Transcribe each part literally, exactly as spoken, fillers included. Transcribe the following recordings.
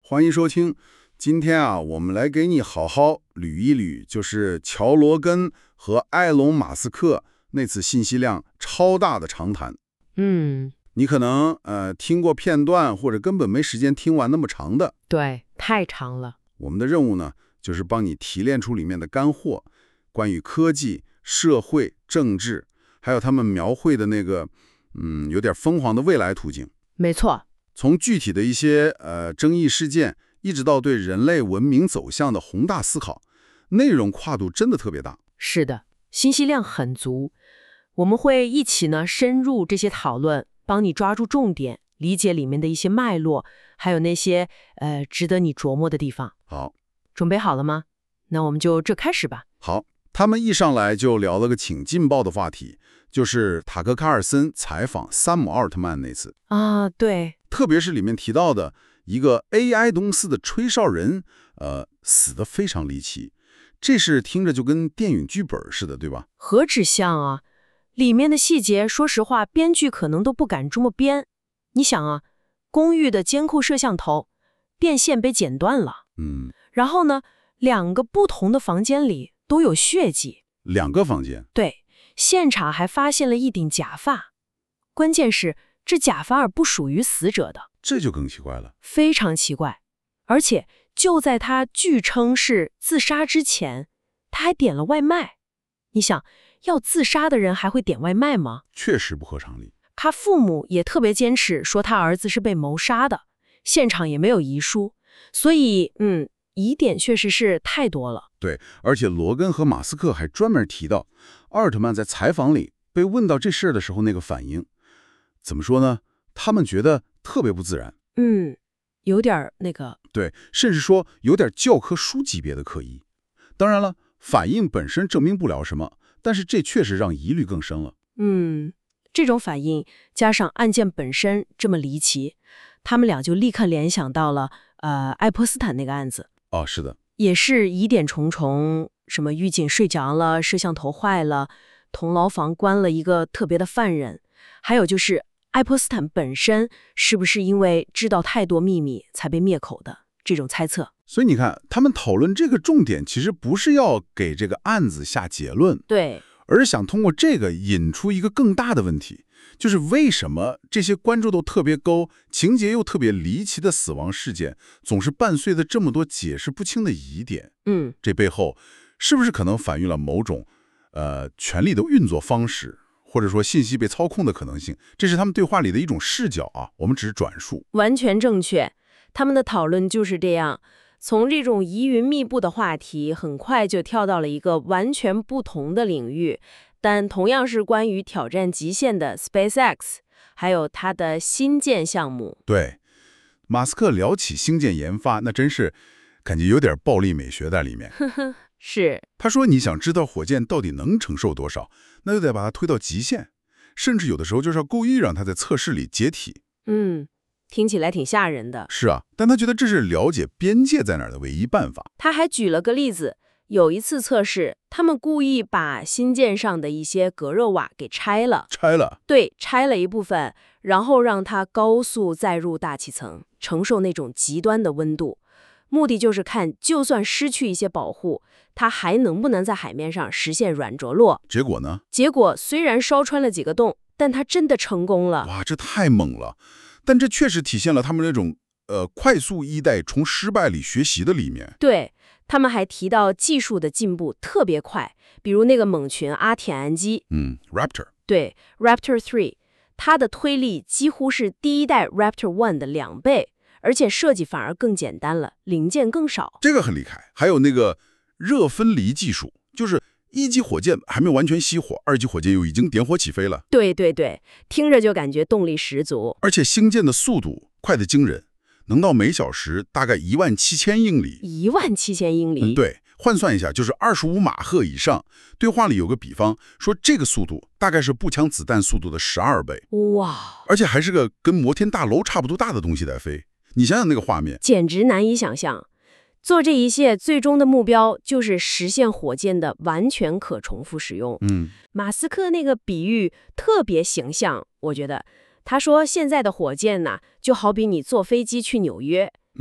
欢迎收听。今天啊，我们来给你好好捋一捋，就是乔·罗根和埃隆·马斯克那次信息量超大的长谈。 嗯， 你可能呃听过片段，或者根本没时间听完那么长的。 对，太长了。 我们的任务呢，就是帮你提炼出里面的干货，关于科技、社会、政治，还有他们描绘的那个嗯有点疯狂的未来图景。 没错。 从具体的一些呃争议事件，一直到对人类文明走向的宏大思考，内容跨度真的特别大。 是的，信息量很足。我们会一起呢深入这些讨论，帮你抓住重点，理解里面的一些脉络，还有那些呃值得你琢磨的地方。 好， 准备好了吗？那我们就这开始吧。 好，他们一上来就聊了个挺劲爆的话题，就是塔克·卡尔森采访山姆·奥尔特曼那次啊，对。 特别是里面提到的一个 A I 公司的吹哨人，呃，死得非常离奇。这事听着就跟电影剧本似的，对吧？ 何止像啊！里面的细节，说实话，编剧可能都不敢这么编。你想啊，公寓的监控摄像头，电线被剪断了， 嗯， 然后呢，两个不同的房间里都有血迹。 两个房间？ 对，现场还发现了一顶假发，关键是这假发儿不属于死者的， 这就更奇怪了。 非常奇怪。而且就在他据称是自杀之前，他还点了外卖。你想，要自杀的人还会点外卖吗？ 确实不合常理。 他父母也特别坚持说他儿子是被谋杀的，现场也没有遗书，所以嗯，疑点确实是太多了。 对，而且罗根和马斯克还专门提到，奥尔特曼在采访里被问到这事儿的时候那个反应，怎么说呢？他们觉得特别不自然。 嗯，有点那个。 对，甚至说有点教科书级别的刻意。当然了，反应本身证明不了什么，但是这确实让疑虑更深了。 嗯，这种反应加上案件本身这么离奇，他们俩就立刻联想到了呃爱泼斯坦那个案子。 哦，是的， 也是疑点重重，什么狱警睡着了，摄像头坏了，同牢房关了一个特别的犯人，还有就是爱泼斯坦本身是不是因为知道太多秘密才被灭口的这种猜测。 所以你看，他们讨论这个重点其实不是要给这个案子下结论， 对， 而是想通过这个引出一个更大的问题，就是为什么这些关注度特别高、情节又特别离奇的死亡事件，总是伴随着这么多解释不清的疑点？ 嗯， 这背后是不是可能反映了某种呃权力的运作方式？或者说信息被操控的可能性，这是他们对话里的一种视角啊，我们只是转述。 完全正确，他们的讨论就是这样，从这种疑云密布的话题，很快就跳到了一个完全不同的领域，但同样是关于挑战极限的 SpaceX， 还有它的星舰项目。 对，马斯克聊起星舰研发，那真是感觉有点暴力美学在里面。 呵呵，是。 他说你想知道火箭到底能承受多少，那就得把它推到极限，甚至有的时候就是要故意让它在测试里解体。 嗯，听起来挺吓人的。 是啊，但他觉得这是了解边界在哪儿的唯一办法。 他还举了个例子，有一次测试，他们故意把星舰上的一些隔热瓦给拆了。 拆了？ 对，拆了一部分，然后让它高速载入大气层，承受那种极端的温度。目的就是看，就算失去一些保护，它还能不能在海面上实现软着陆。 结果呢？ 结果虽然烧穿了几个洞，但它真的成功了。 哇，这太猛了！但这确实体现了他们那种呃快速一代从失败里学习的理念。 对，他们还提到技术的进步特别快，比如那个猛禽阿铁氨机， 嗯 ，Raptor。 对 ，Raptor 三，它的推力几乎是第一代 Raptor 一的两倍。而且设计反而更简单了，零件更少， 这个很厉害。还有那个热分离技术，就是一级火箭还没完全熄火，二级火箭又已经点火起飞了。 对对对，听着就感觉动力十足。 而且星舰的速度快得惊人，能到每小时大概一万七千英里。 一万七千英里、 嗯？对，换算一下就是二十五马赫以上。对话里有个比方说，这个速度大概是步枪子弹速度的十二倍。 哇！ 而且还是个跟摩天大楼差不多大的东西在飞。你想想那个画面， 简直难以想象。做这一切最终的目标就是实现火箭的完全可重复使用。 嗯， 马斯克那个比喻特别形象，我觉得他说现在的火箭呢、啊，就好比你坐飞机去纽约， 嗯，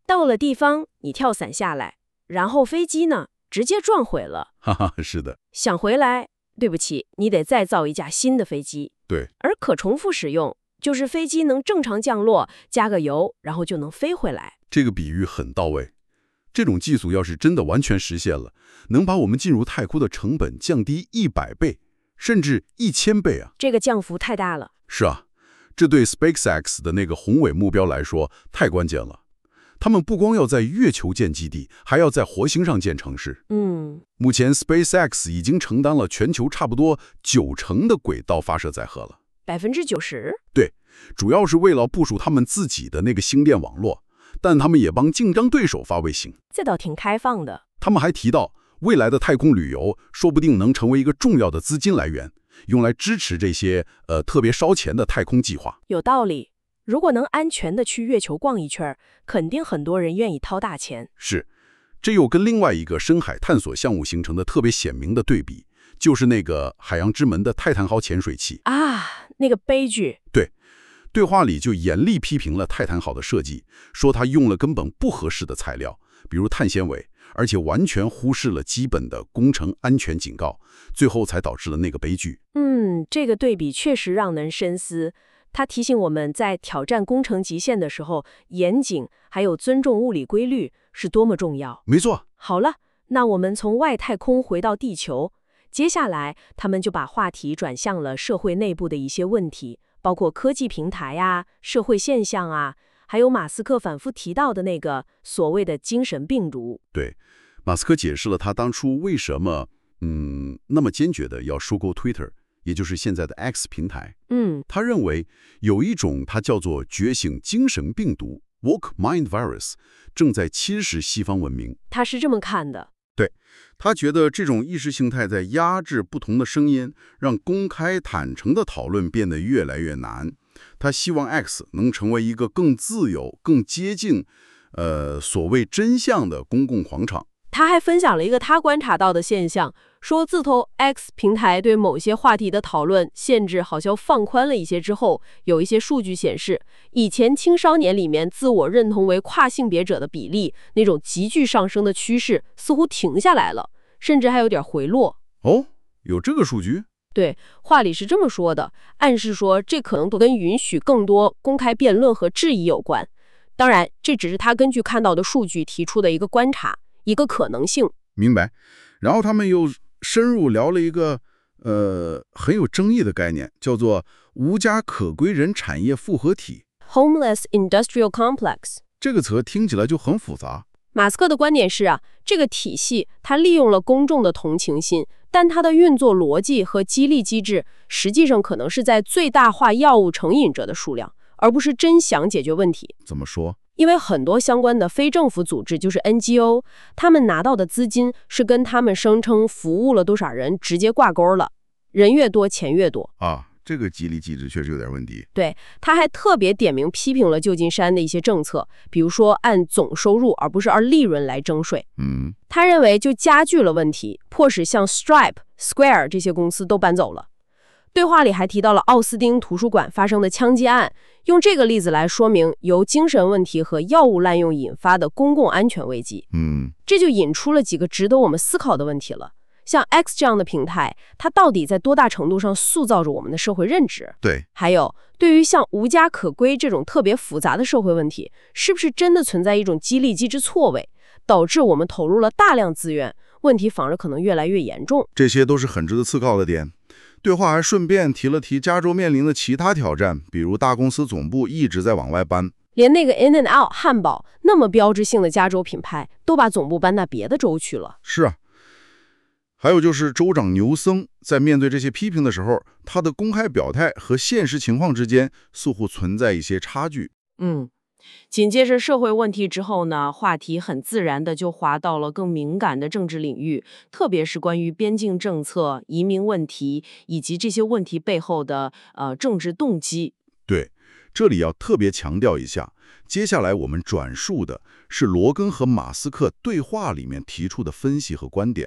到了地方你跳伞下来，然后飞机呢直接撞毁了。 哈哈，是的， 想回来，对不起，你得再造一架新的飞机。 对， 而可重复使用，就是飞机能正常降落，加个油，然后就能飞回来。 这个比喻很到位。这种技术要是真的完全实现了，能把我们进入太空的成本降低一百倍，甚至一千倍啊！ 这个降幅太大了。 是啊，这对 SpaceX 的那个宏伟目标来说太关键了。他们不光要在月球建基地，还要在火星上建城市。 嗯， 目前 SpaceX 已经承担了全球差不多九成的轨道发射载荷了。 百分之九十？ 对，主要是为了部署他们自己的那个星链网络，但他们也帮竞争对手发卫星。 这倒挺开放的。 他们还提到，未来的太空旅游说不定能成为一个重要的资金来源，用来支持这些呃特别烧钱的太空计划。 有道理。如果能安全的去月球逛一圈，肯定很多人愿意掏大钱。 是，这又跟另外一个深海探索项目形成的特别鲜明的对比，就是那个海洋之门的泰坦号潜水器啊，那个悲剧。 对，对话里就严厉批评了泰坦号的设计，说它用了根本不合适的材料，比如碳纤维，而且完全忽视了基本的工程安全警告，最后才导致了那个悲剧。 嗯，这个对比确实让人深思。它提醒我们在挑战工程极限的时候，严谨还有尊重物理规律是多么重要。 没错。 好了，那我们从外太空回到地球，接下来他们就把话题转向了社会内部的一些问题，包括科技平台呀、社会现象啊，还有马斯克反复提到的那个所谓的精神病毒。 对，马斯克解释了他当初为什么嗯那么坚决的要收购 Twitter，也就是现在的 X 平台。 嗯， 他认为有一种它叫做觉醒精神病毒 （Woke Mind Virus） 正在侵蚀西方文明。 他是这么看的。 对，他觉得这种意识形态在压制不同的声音，让公开坦诚的讨论变得越来越难。他希望 X 能成为一个更自由、更接近呃所谓真相的公共广场。 他还分享了一个他观察到的现象，说自从 X 平台对某些话题的讨论限制好像放宽了一些之后，有一些数据显示，以前青少年里面自我认同为跨性别者的比例，那种急剧上升的趋势似乎停下来了，甚至还有点回落。 哦，有这个数据？ 对，话里是这么说的，暗示说这可能都跟允许更多公开辩论和质疑有关。当然，这只是他根据看到的数据提出的一个观察。一个可能性。 明白。然后他们又深入聊了一个呃很有争议的概念，叫做无家可归人产业复合体 Homeless Industrial Complex。 这个词听起来就很复杂。 马斯克的观点是啊，这个体系它利用了公众的同情心，但它的运作逻辑和激励机制实际上可能是在最大化药物成瘾者的数量，而不是真想解决问题。 怎么说？ 因为很多相关的非政府组织，就是 N G O， 他们拿到的资金是跟他们声称服务了多少人直接挂钩了，人越多钱越多啊，这个激励机制确实有点问题。 对，他还特别点名批评了旧金山的一些政策，比如说按总收入而不是按利润来征税。 嗯， 他认为就加剧了问题，迫使像 Stripe、Square 这些公司都搬走了。对话里还提到了奥斯汀图书馆发生的枪击案，用这个例子来说明由精神问题和药物滥用引发的公共安全危机。 嗯， 这就引出了几个值得我们思考的问题了。像 X 这样的平台，它到底在多大程度上塑造着我们的社会认知？ 对。 还有，对于像无家可归这种特别复杂的社会问题，是不是真的存在一种激励机制错位，导致我们投入了大量资源，问题反而可能越来越严重？ 这些都是很值得思考的点。对话还顺便提了提加州面临的其他挑战，比如大公司总部一直在往外搬， 连那个 In and Out 汉堡那么标志性的加州品牌，都把总部搬到别的州去了。 是啊。还有就是州长牛森在面对这些批评的时候，他的公开表态和现实情况之间似乎存在一些差距。 嗯。紧接着社会问题之后呢，话题很自然的就滑到了更敏感的政治领域，特别是关于边境政策、移民问题以及这些问题背后的呃政治动机。 对，这里要特别强调一下，接下来我们转述的是罗根和马斯克对话里面提出的分析和观点。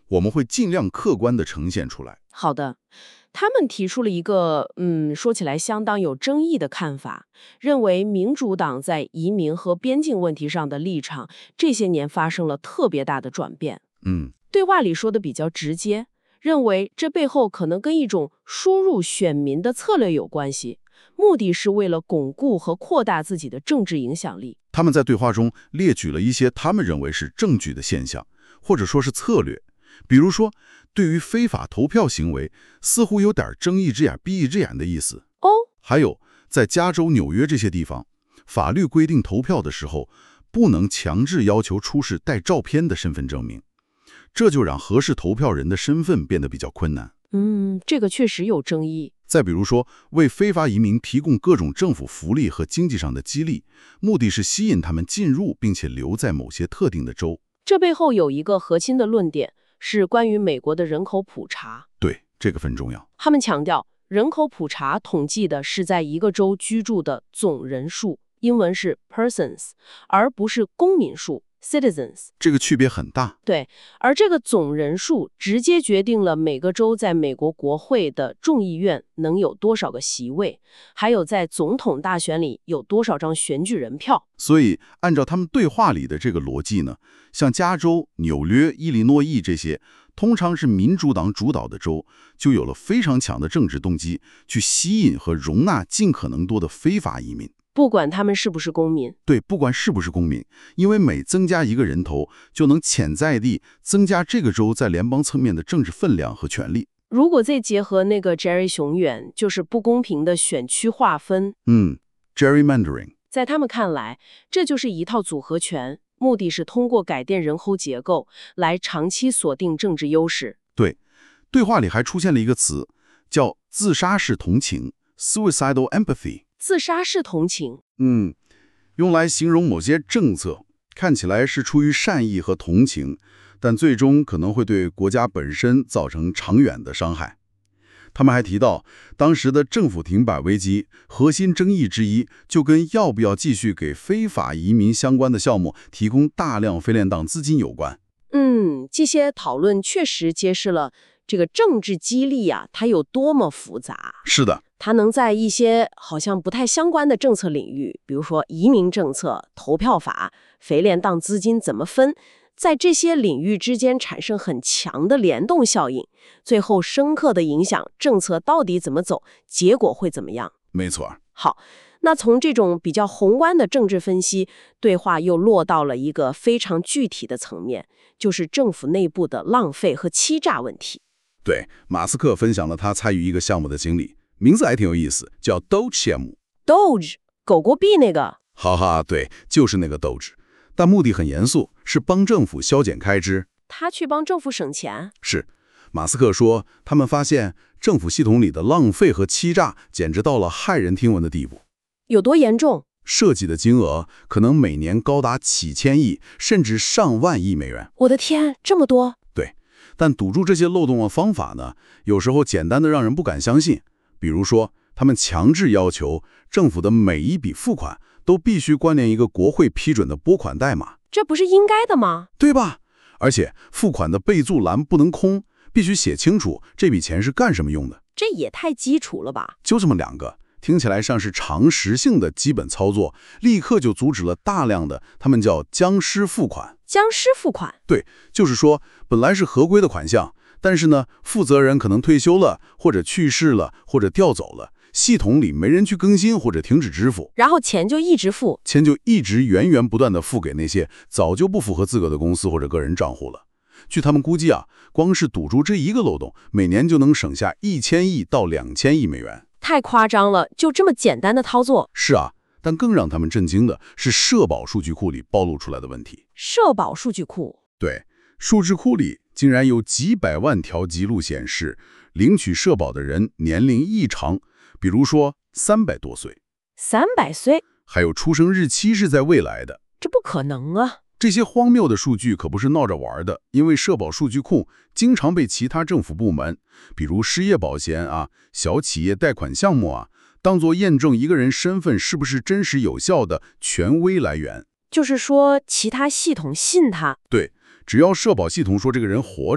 我们会尽量客观地呈现出来。 好的，他们提出了一个，嗯，说起来相当有争议的看法，认为民主党在移民和边境问题上的立场这些年发生了特别大的转变。 嗯， 对话里说的比较直接，认为这背后可能跟一种输入选民的策略有关系，目的是为了巩固和扩大自己的政治影响力。 他们在对话中列举了一些他们认为是证据的现象，或者说是策略。比如说，对于非法投票行为，似乎有点睁一只眼闭一只眼的意思。 哦， 还有，在加州、纽约这些地方，法律规定投票的时候，不能强制要求出示带照片的身份证明，这就让合适投票人的身份变得比较困难。 嗯，这个确实有争议。 再比如说，为非法移民提供各种政府福利和经济上的激励，目的是吸引他们进入并且留在某些特定的州。 这背后有一个核心的论点，是关于美国的人口普查。 对，这个很重要。 他们强调，人口普查统计的是在一个州居住的总人数，英文是 persons， 而不是公民数 citizens。 这个区别很大。 对，而这个总人数直接决定了每个州在美国国会的众议院能有多少个席位，还有在总统大选里有多少张选举人票。 所以，按照他们对话里的这个逻辑呢，像加州、纽约、伊利诺伊这些通常是民主党主导的州，就有了非常强的政治动机，去吸引和容纳尽可能多的非法移民。 不管他们是不是公民。 对，不管是不是公民，因为每增加一个人头，就能潜在地增加这个州在联邦层面的政治分量和权力。 如果再结合那个 Jerry 熊远，就是不公平的选区划分， 嗯 ，gerrymandering， 在他们看来，这就是一套组合拳，目的是通过改变人口结构来长期锁定政治优势。 对，对话里还出现了一个词，叫自杀式同情 （suicidal empathy）。 自杀式同情， 嗯，用来形容某些政策看起来是出于善意和同情，但最终可能会对国家本身造成长远的伤害。他们还提到，当时的政府停摆危机核心争议之一，就跟要不要继续给非法移民相关的项目提供大量非联档资金有关。 嗯，这些讨论确实揭示了这个政治激励啊，它有多么复杂。 是的。 它能在一些好像不太相关的政策领域，比如说移民政策、投票法、非联档资金怎么分，在这些领域之间产生很强的联动效应，最后深刻的影响政策到底怎么走，结果会怎么样。 没错。 好，那从这种比较宏观的政治分析，对话又落到了一个非常具体的层面，就是政府内部的浪费和欺诈问题。 对，马斯克分享了他参与一个项目的经历。名字还挺有意思，叫 Doge 项目。 Doge 狗狗币那个？ 哈哈，对，就是那个 Doge。但目的很严肃，是帮政府削减开支。 他去帮政府省钱？ 是。马斯克说，他们发现政府系统里的浪费和欺诈简直到了骇人听闻的地步。 有多严重？ 涉及的金额可能每年高达几千亿，甚至上万亿美元。 我的天，这么多？ 对。但堵住这些漏洞的方法呢，有时候简单的让人不敢相信。比如说，他们强制要求政府的每一笔付款都必须关联一个国会批准的拨款代码， 这不是应该的吗？ 对吧？而且付款的备注栏不能空，必须写清楚这笔钱是干什么用的。 这也太基础了吧？ 就这么两个，听起来像是常识性的基本操作，立刻就阻止了大量的他们叫僵尸付款。 僵尸付款？ 对，就是说本来是合规的款项，但是呢，负责人可能退休了，或者去世了，或者调走了，系统里没人去更新或者停止支付， 然后钱就一直付， 钱就一直源源不断的付给那些早就不符合资格的公司或者个人账户了。据他们估计啊，光是堵住这一个漏洞，每年就能省下一千亿到两千亿美元。 太夸张了，就这么简单的操作？ 是啊，但更让他们震惊的是社保数据库里暴露出来的问题。 社保数据库？ 对，数据库里竟然有几百万条记录显示，领取社保的人年龄异常，比如说三百多岁， 三百岁， 还有出生日期是在未来的。 这不可能啊！ 这些荒谬的数据可不是闹着玩的，因为社保数据库经常被其他政府部门，比如失业保险啊、小企业贷款项目啊，当作验证一个人身份是不是真实有效的权威来源。 就是说，其他系统信他？ 对，只要社保系统说这个人活着，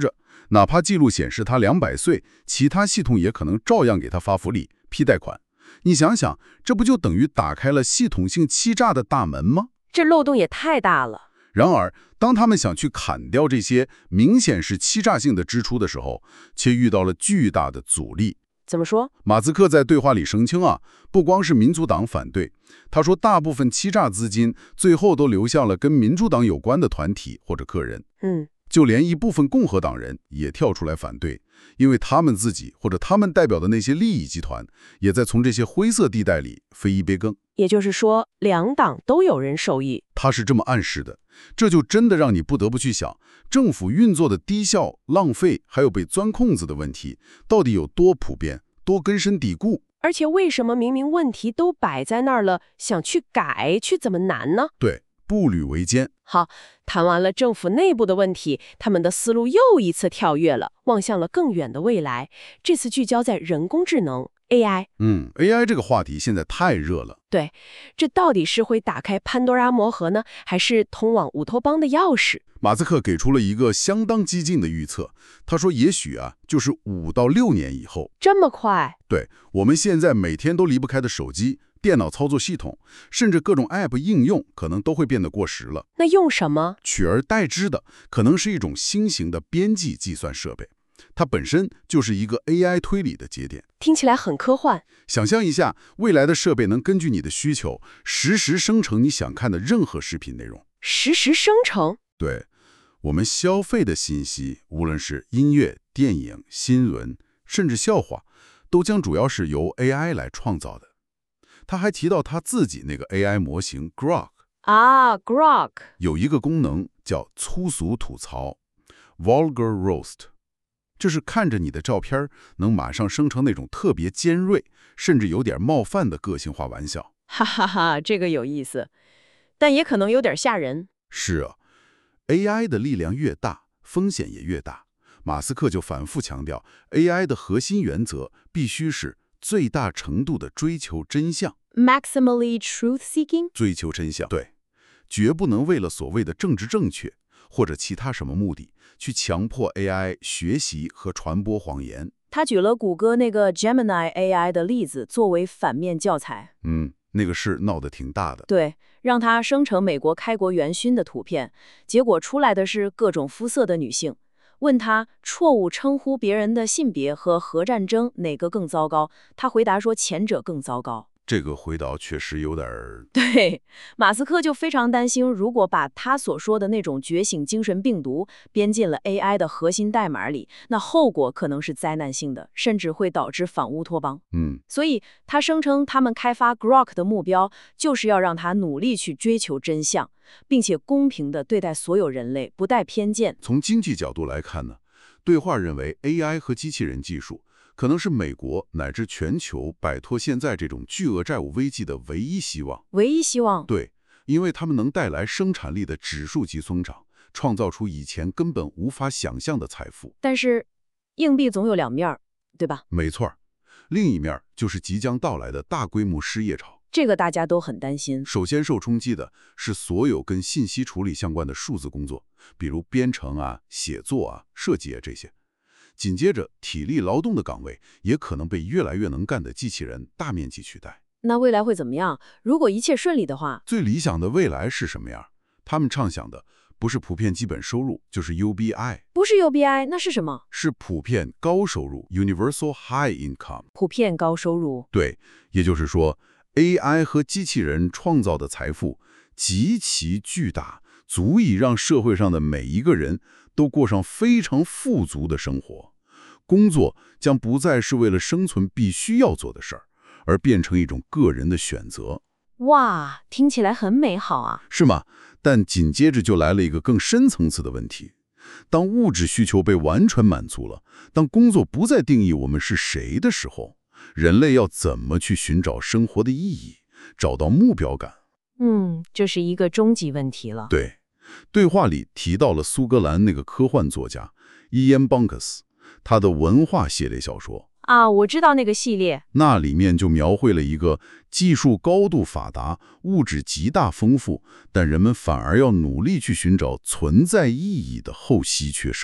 哪怕记录显示他两百岁，其他系统也可能照样给他发福利、批贷款。你想想，这不就等于打开了系统性欺诈的大门吗？ 这漏洞也太大了。 然而，当他们想去砍掉这些明显是欺诈性的支出的时候，却遇到了巨大的阻力。 怎么说？ 马斯克在对话里声称啊，不光是民主党反对，他说大部分欺诈资金最后都流向了跟民主党有关的团体或者个人。 嗯， 就连一部分共和党人也跳出来反对，因为他们自己或者他们代表的那些利益集团也在从这些灰色地带里分一杯羹。 也就是说，两党都有人受益。 他是这么暗示的，这就真的让你不得不去想，政府运作的低效、浪费，还有被钻空子的问题，到底有多普遍、多根深蒂固？ 而且为什么明明问题都摆在那儿了，想去改，却怎么难呢？ 对，步履维艰。 好，谈完了政府内部的问题，他们的思路又一次跳跃了，望向了更远的未来。这次聚焦在人工智能 A I。 嗯 ，A I 这个话题现在太热了。 对，这到底是会打开潘多拉魔盒呢，还是通往乌托邦的钥匙？ 马斯克给出了一个相当激进的预测，他说也许啊，就是五到六年以后。 这么快？ 对，我们现在每天都离不开的手机、电脑操作系统，甚至各种 App 应用，可能都会变得过时了。 那用什么？ 取而代之的，可能是一种新型的边际计算设备，它本身就是一个 A I 推理的节点。 听起来很科幻。 想象一下，未来的设备能根据你的需求，实时生成你想看的任何视频内容。 实时生成？ 对，我们消费的信息，无论是音乐、电影、新闻，甚至笑话，都将主要是由 A I 来创造的。他还提到他自己那个 A I 模型 Grok 啊 ，Grok 有一个功能叫粗俗吐槽 （Vulgar Roast），就是看着你的照片，能马上生成那种特别尖锐，甚至有点冒犯的个性化玩笑。 哈哈哈，这个有意思，但也可能有点吓人。 是啊 ，A I 的力量越大，风险也越大。马斯克就反复强调 ，A I 的核心原则必须是最大程度的追求真相 ，maximally truth-seeking， 追求真相，对，绝不能为了所谓的政治正确或者其他什么目的，去强迫 A I 学习和传播谎言。 他举了谷歌那个 Gemini A I 的例子作为反面教材。 嗯，那个事闹得挺大的。 对，让它生成美国开国元勋的图片，结果出来的是各种肤色的女性。问他错误称呼别人的性别和核战争哪个更糟糕，他回答说前者更糟糕。 这个回答确实有点儿…… 对，马斯克就非常担心，如果把他所说的那种觉醒精神病毒编进了 A I 的核心代码里，那后果可能是灾难性的，甚至会导致反乌托邦。 嗯， 所以他声称他们开发 Grok 的目标就是要让他努力去追求真相，并且公平地对待所有人类，不带偏见。 从经济角度来看呢，对话认为 A I 和机器人技术可能是美国乃至全球摆脱现在这种巨额债务危机的唯一希望。 唯一希望？ 对，因为他们能带来生产力的指数级增长，创造出以前根本无法想象的财富。 但是，硬币总有两面，对吧？ 没错，另一面就是即将到来的大规模失业潮。 这个大家都很担心。 首先受冲击的是所有跟信息处理相关的数字工作，比如编程啊、写作啊、设计啊这些。紧接着，体力劳动的岗位也可能被越来越能干的机器人大面积取代。 那未来会怎么样？如果一切顺利的话， 最理想的未来是什么样？他们畅想的不是普遍基本收入，就是 U B I。 不是 U B I， 那是什么？ 是普遍高收入 （Universal High Income）。 普遍高收入。 对，也就是说 ，A I 和机器人创造的财富极其巨大，足以让社会上的每一个人都过上非常富足的生活。工作将不再是为了生存必须要做的事儿，而变成一种个人的选择。 哇，听起来很美好啊！ 是吗？但紧接着就来了一个更深层次的问题：当物质需求被完全满足了，当工作不再定义我们是谁的时候，人类要怎么去寻找生活的意义，找到目标感？ 嗯，这是一个终极问题了。 对，对话里提到了苏格兰那个科幻作家伊恩·邦克斯，他的文化系列小说啊，我知道那个系列， 那里面就描绘了一个技术高度发达、物质极大丰富，但人们反而要努力去寻找存在意义的后稀缺社会。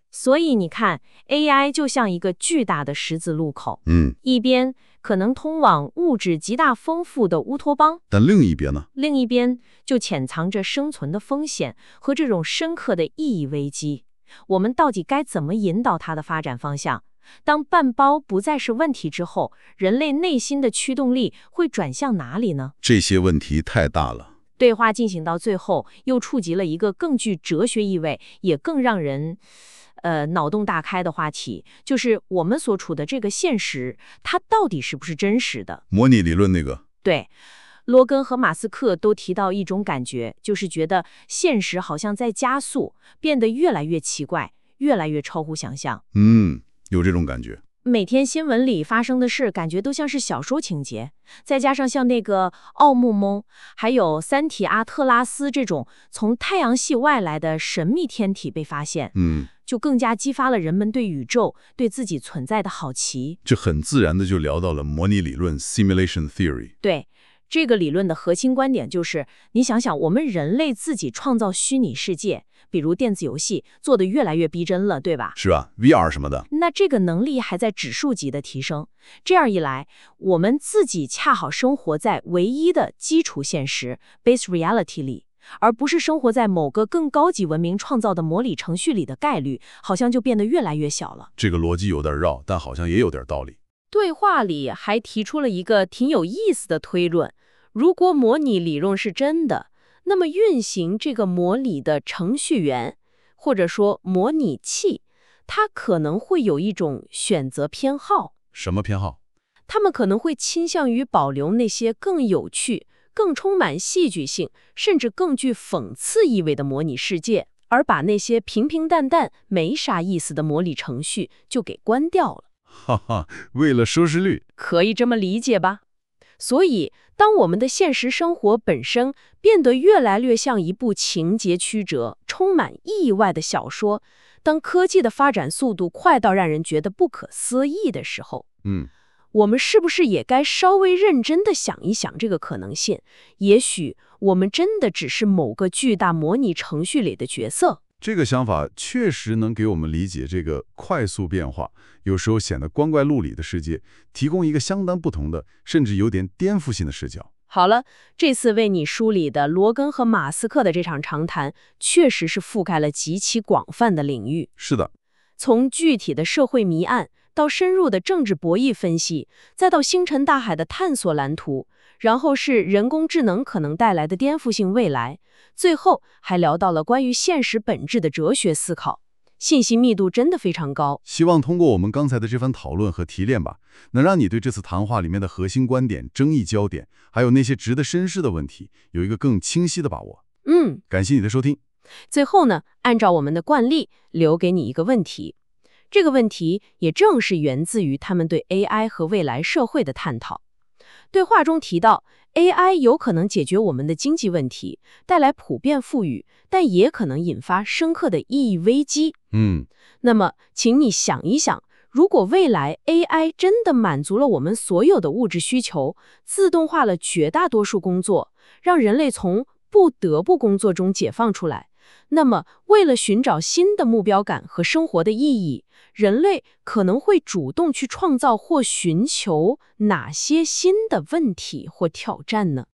所以你看 ，A I 就像一个巨大的十字路口， 嗯， 一边可能通往物质极大丰富的乌托邦， 但另一边呢？ 另一边就潜藏着生存的风险和这种深刻的意义危机。我们到底该怎么引导它的发展方向？当半包不再是问题之后，人类内心的驱动力会转向哪里呢？ 这些问题太大了。 对话进行到最后，又触及了一个更具哲学意味，也更让人呃脑洞大开的话题，就是我们所处的这个现实，它到底是不是真实的？ 模拟理论那个， 对，罗根和马斯克都提到一种感觉，就是觉得现实好像在加速，变得越来越奇怪，越来越超乎想象。 嗯，有这种感觉。 每天新闻里发生的事，感觉都像是小说情节，再加上像那个奥木梦，还有三体阿特拉斯这种从太阳系外来的神秘天体被发现， 嗯， 就更加激发了人们对宇宙、对自己存在的好奇。 这很自然的就聊到了模拟理论 （simulation theory）。 对。这个理论的核心观点就是，你想想，我们人类自己创造虚拟世界，比如电子游戏，做得越来越逼真了，对吧？ 是吧 ？V R 什么的。 那这个能力还在指数级的提升。这样一来，我们自己恰好生活在唯一的基础现实 （base reality） 里，而不是生活在某个更高级文明创造的模拟程序里的概率，好像就变得越来越小了。 这个逻辑有点绕，但好像也有点道理。 对话里还提出了一个挺有意思的推论。如果模拟理论是真的，那么运行这个模拟的程序员，或者说模拟器，它可能会有一种选择偏好。 什么偏好？ 他们可能会倾向于保留那些更有趣、更充满戏剧性，甚至更具讽刺意味的模拟世界，而把那些平平淡淡、没啥意思的模拟程序就给关掉了。 哈哈，为了收视率， 可以这么理解吧？所以，当我们的现实生活本身变得越来越像一部情节曲折、充满意外的小说，当科技的发展速度快到让人觉得不可思议的时候， 嗯， 我们是不是也该稍微认真地想一想这个可能性？也许我们真的只是某个巨大模拟程序里的角色。 这个想法确实能给我们理解这个快速变化，有时候显得光怪陆离的世界，提供一个相当不同的，甚至有点颠覆性的视角。 好了，这次为你梳理的罗根和马斯克的这场长谈，确实是覆盖了极其广泛的领域。 是的， 从具体的社会谜案，到深入的政治博弈分析，再到星辰大海的探索蓝图，然后是人工智能可能带来的颠覆性未来，最后还聊到了关于现实本质的哲学思考。信息密度真的非常高。 希望通过我们刚才的这番讨论和提炼吧，能让你对这次谈话里面的核心观点、争议焦点，还有那些值得深思的问题，有一个更清晰的把握。 嗯， 感谢你的收听。 最后呢，按照我们的惯例，留给你一个问题。这个问题也正是源自于他们对 A I 和未来社会的探讨。对话中提到 ，A I 有可能解决我们的经济问题，带来普遍富裕，但也可能引发深刻的意义危机。 嗯， 那么，请你想一想，如果未来 A I 真的满足了我们所有的物质需求，自动化了绝大多数工作，让人类从不得不工作中解放出来，那么，为了寻找新的目标感和生活的意义，人类可能会主动去创造或寻求哪些新的问题或挑战呢？